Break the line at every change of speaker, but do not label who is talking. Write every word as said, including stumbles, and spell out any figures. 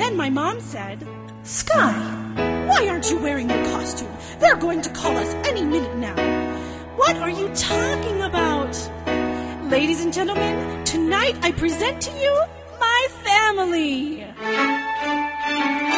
Then my mom said, "Sky, why aren't you wearing your costume? They're going to call us any minute now." "What are you talking about?" "Ladies and gentlemen, tonight I present to you my family."